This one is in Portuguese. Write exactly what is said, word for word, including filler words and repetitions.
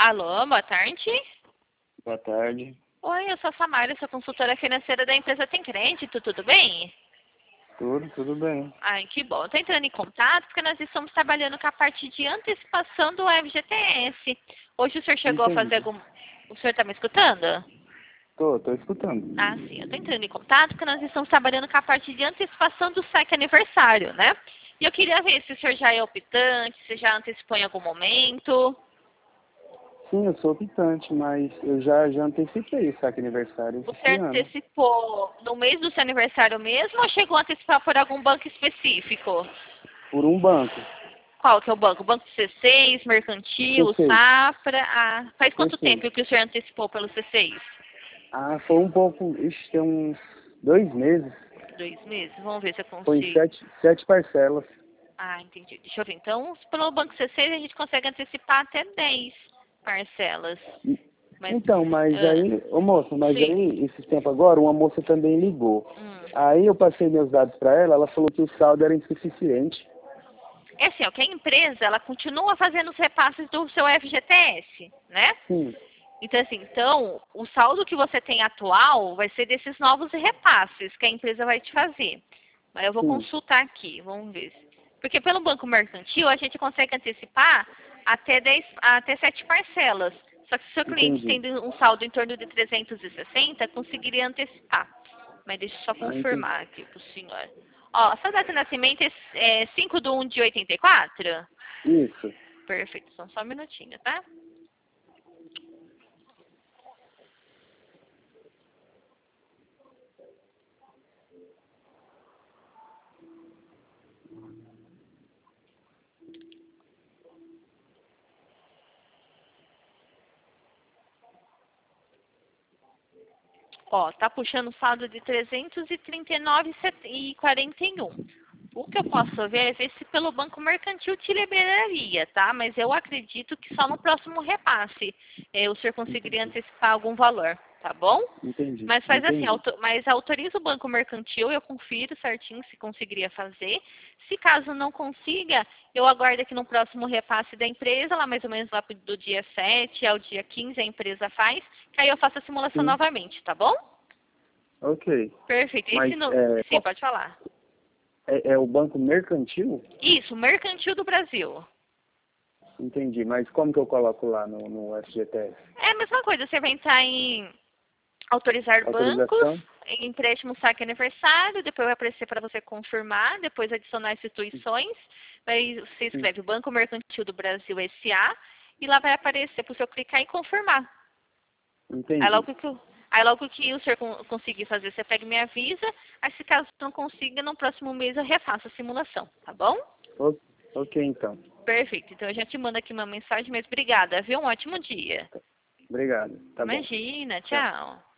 Alô, boa tarde. Boa tarde. Oi, eu sou a Samara, sou consultora financeira da empresa Tem Crédito, tudo bem? Tudo, tudo bem. Ai, que bom. Estou entrando em contato porque nós estamos trabalhando com a parte de antecipação do F G T S. Hoje o senhor chegou a fazer Entendi. algum... O senhor está me escutando? Tô, tô escutando. Ah, sim. Eu estou entrando em contato porque nós estamos trabalhando com a parte de antecipação do saque aniversário, né? E eu queria ver se o senhor já é optante, se já antecipou em algum momento. Sim, eu sou optante, mas eu já, já antecipei o saque aniversário Você esse ano. antecipou no mês do seu aniversário mesmo ou chegou a antecipar por algum banco específico? Por um banco. Qual que é o banco? Banco C seis, Mercantil, C seis. Safra? Ah, faz quanto C seis. tempo que o senhor antecipou pelo C seis? Ah, foi um pouco. Ixi, tem uns dois meses. Dois meses? Vamos ver se eu Foi em consigo. sete, sete parcelas. Ah, entendi. Deixa eu ver. Então, pelo Banco C seis a gente consegue antecipar até dez parcelas. E- Mas, Então, mas ah, aí, ô moça, mas sim. aí, esse tempo agora, uma moça também ligou. Hum. Aí eu passei meus dados para ela, ela falou que o saldo era insuficiente. É assim, ó, que a empresa, ela continua fazendo os repasses do seu F G T S, né? Sim, Então, assim, então, o saldo que você tem atual vai ser desses novos repasses que a empresa vai te fazer. Mas eu vou sim, consultar aqui, vamos ver. Porque pelo Banco Mercantil a gente consegue antecipar até dez, até sete parcelas. Só que se o seu cliente entendi. tem um saldo em torno de trezentos e sessenta, conseguiria antecipar. Mas deixa eu só Ah, entendi. confirmar aqui para o senhor. Ó, a sua data de nascimento é é cinco de um de oitenta e quatro? Isso. Perfeito, só só um minutinho, tá? Ó, tá puxando saldo de trezentos e trinta e nove e quarenta e um. O que eu posso ver é ver se pelo Banco Mercantil te liberaria, tá? Mas eu acredito que só no próximo repasse eh, o senhor conseguiria antecipar algum valor, tá bom? Entendi, Mas faz assim, entendi. auto- mas autoriza o Banco Mercantil, eu confiro certinho se conseguiria fazer. Se caso não consiga, eu aguardo aqui no próximo repasse da empresa, lá mais ou menos lá pro- do dia sete ao dia quinze a empresa faz, que aí eu faço a simulação Sim, novamente, tá bom? ok. Perfeito. Mas Esse no... é, Sim, pode falar. é, é o banco mercantil? Isso, Mercantil do Brasil. Entendi. Mas como que eu coloco lá no, no F G T S? É a mesma coisa, você vai entrar em autorizar bancos, Autorização? em empréstimo saque aniversário, depois vai aparecer para você confirmar, depois adicionar instituições, aí você Sim, escreve Banco Mercantil do Brasil S A e lá vai aparecer para o senhor clicar e confirmar. Aí entendi. logo que, eu- aí logo que o senhor con- conseguir fazer, você pega e me avisa, aí se caso não consiga, no próximo mês eu refaço a simulação, tá bom? O- ok, então. Perfeito, então eu já te mando aqui uma mensagem, mas obrigada, viu? Um ótimo dia. Obrigado. Tá bom. Imagina, Tchau. tchau.